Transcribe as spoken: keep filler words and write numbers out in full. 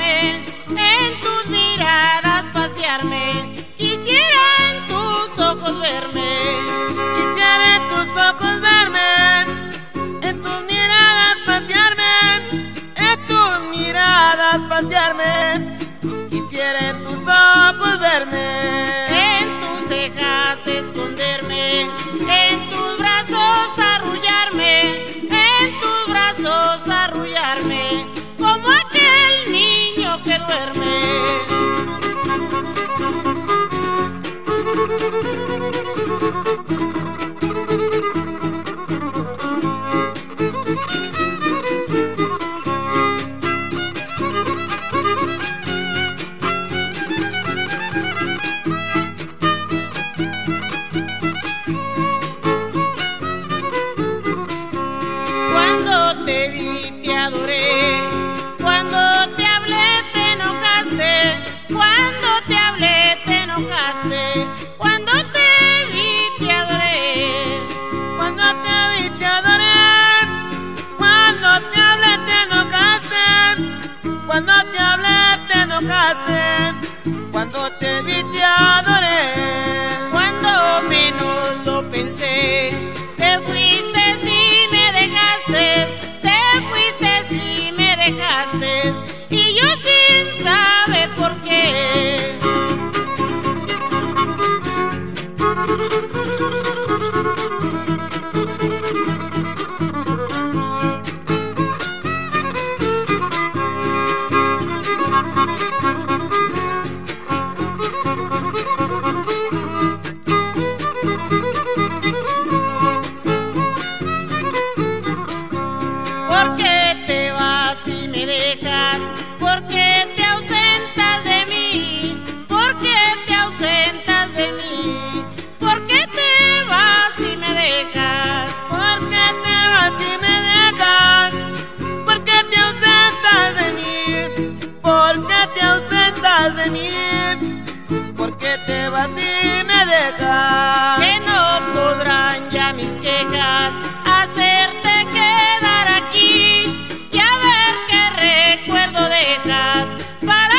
adorarme, en tus miradas pasearme, quisiera en tus ojos verme. Quisiera en tus ojos verme, en tus miradas pasearme, en tus miradas pasearme. Quisiera en tus ojos verme, en tus cejas esconderme, en tus brazos arrullarme, en tus brazos arrullarme, como aquel niño que duerme. Cuando te vi te adoré, cuando te hablé te enojaste, cuando te hablé te enojaste, cuando te vi te adoré. cuando te vi te adoré, cuando te hablé te enojaste, cuando te hablé te enojaste, cuando te vi te adoré. Cuando menos lo pensé, te fuiste si me dejaste, te fuiste si me dejaste, y yo sin saber por qué. ¿Por qué te vas y me dejas? ¿Por qué te ausentas de mí? ¿Por qué te ausentas de mí? ¿Por qué te vas y me dejas? ¿Por qué te vas y me dejas? ¿Por qué te ausentas de mí? ¿Por qué te ausentas de mí? ¿Por qué te vas y me dejas? Que no podrán ya mis quejas hacerte quedar aquí y a ver qué recuerdo dejas para